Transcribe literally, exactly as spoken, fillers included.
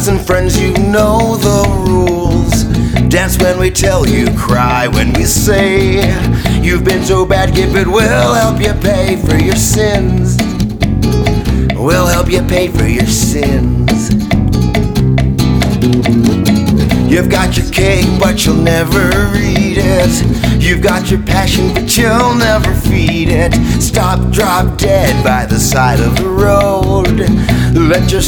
Listen, friends, you know the rules. Dance when we tell you, cry when we say you've been so bad, give it, we'll help you pay for your sins. We'll help you pay for your sins. You've got your cake, but you'll never eat it. You've got your passion, but you'll never feed it. Stop, drop dead by the side of the road. Let your